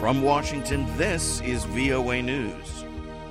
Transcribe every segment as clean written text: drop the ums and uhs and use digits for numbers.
From Washington, this is VOA News.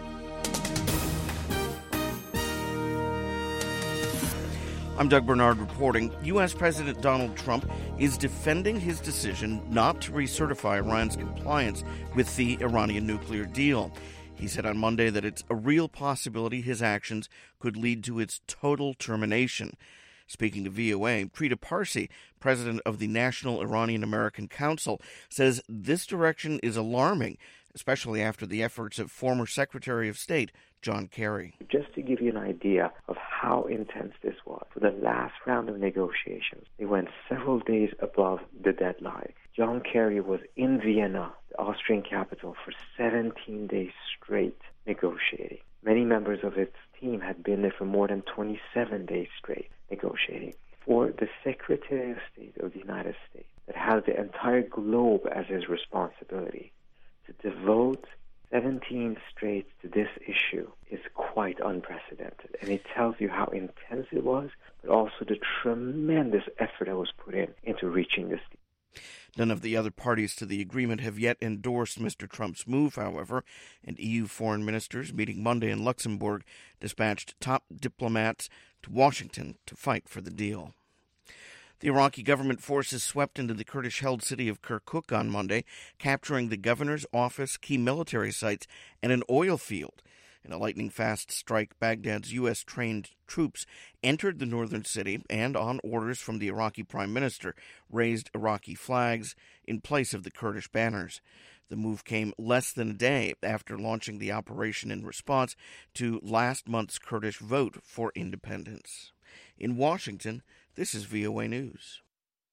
I'm Doug Bernard reporting. U.S. President Donald Trump is defending his decision not to recertify Iran's compliance with the Iranian nuclear deal. He said on Monday that it's a real possibility his actions could lead to its total termination. Speaking to VOA, Preeta Parsi, president of the National Iranian-American Council, says this direction is alarming, especially after the efforts of former Secretary of State John Kerry. Just to give you an idea of how intense this was, for the last round of negotiations, they went several days above the deadline. John Kerry was in Vienna, the Austrian capital, for 17 days straight negotiating. Many members of its team had been there for more than 27 days straight negotiating. For the Secretary of State of the United States, that has the entire globe as his responsibility, to devote 17 straight to this issue is quite unprecedented. And it tells you how intense it was, but also the tremendous effort that was put into reaching this. None of the other parties to the agreement have yet endorsed Mr. Trump's move, however, and EU foreign ministers meeting Monday in Luxembourg dispatched top diplomats to Washington to fight for the deal. The Iraqi government forces swept into the Kurdish-held city of Kirkuk on Monday, capturing the governor's office, key military sites, and an oil field. In a lightning-fast strike, Baghdad's U.S.-trained troops entered the northern city and, on orders from the Iraqi prime minister, raised Iraqi flags in place of the Kurdish banners. The move came less than a day after launching the operation in response to last month's Kurdish vote for independence. In Washington, this is VOA News.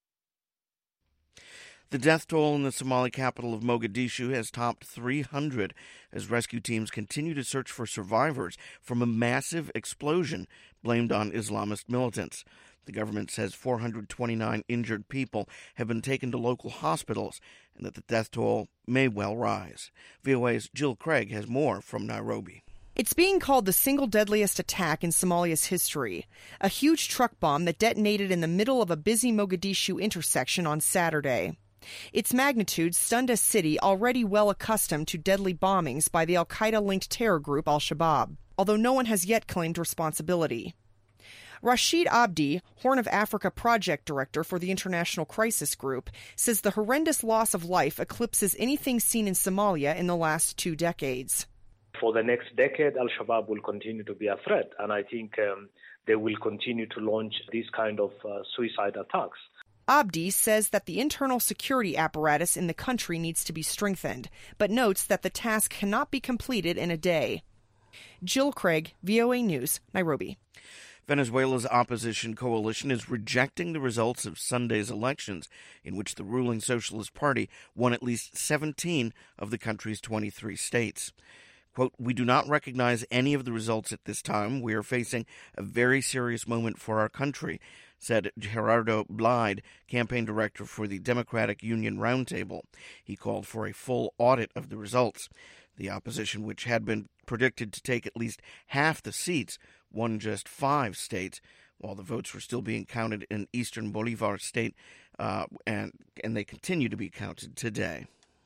The death toll in the Somali capital of Mogadishu has topped 300 as rescue teams continue to search for survivors from a massive explosion blamed on Islamist militants. The government says 429 injured people have been taken to local hospitals and that the death toll may well rise. VOA's Jill Craig has more from Nairobi. It's being called the single deadliest attack in Somalia's history. A huge truck bomb that detonated in the middle of a busy Mogadishu intersection on Saturday. Its magnitude stunned a city already well accustomed to deadly bombings by the al-Qaeda-linked terror group Al-Shabaab, although no one has yet claimed responsibility. Rashid Abdi, Horn of Africa project director for the International Crisis Group, says the horrendous loss of life eclipses anything seen in Somalia in the last 2 decades. For the next decade, Al-Shabaab will continue to be a threat, and I think they will continue to launch these kind of suicide attacks. Abdi says that the internal security apparatus in the country needs to be strengthened, but notes that the task cannot be completed in a day. Jill Craig, VOA News, Nairobi. Venezuela's opposition coalition is rejecting the results of Sunday's elections, in which the ruling Socialist Party won at least 17 of the country's 23 states. Quote, "We do not recognize any of the results at this time. We are facing a very serious moment for our country," said Gerardo Blide, campaign director for the Democratic Union Roundtable. He called for a full audit of the results. The opposition, which had been predicted to take at least half the seats, won just 5 states, while the votes were still being counted in eastern Bolivar state, and they continue to be counted today.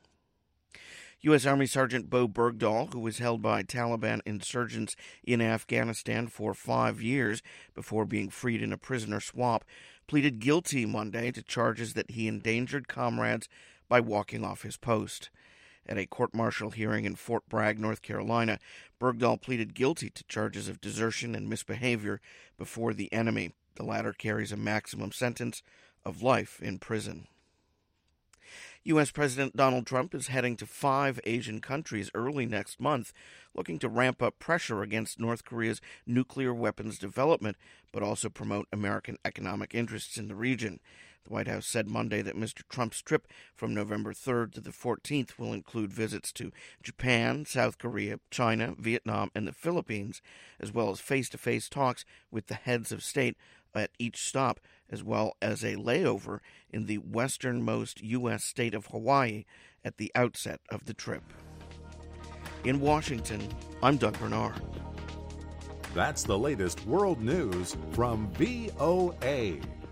U.S. Army Sergeant Bo Bergdahl, who was held by Taliban insurgents in Afghanistan for 5 years before being freed in a prisoner swap, pleaded guilty Monday to charges that he endangered comrades by walking off his post. At a court-martial hearing in Fort Bragg, North Carolina, Bergdahl pleaded guilty to charges of desertion and misbehavior before the enemy. The latter carries a maximum sentence of life in prison. U.S. President Donald Trump is heading to 5 Asian countries early next month, looking to ramp up pressure against North Korea's nuclear weapons development, but also promote American economic interests in the region. The White House said Monday that Mr. Trump's trip from November 3rd to the 14th will include visits to Japan, South Korea, China, Vietnam, and the Philippines, as well as face-to-face talks with the heads of state at each stop, as well as a layover in the westernmost U.S. state of Hawaii at the outset of the trip. In Washington, I'm Doug Bernard. That's the latest world news from VOA.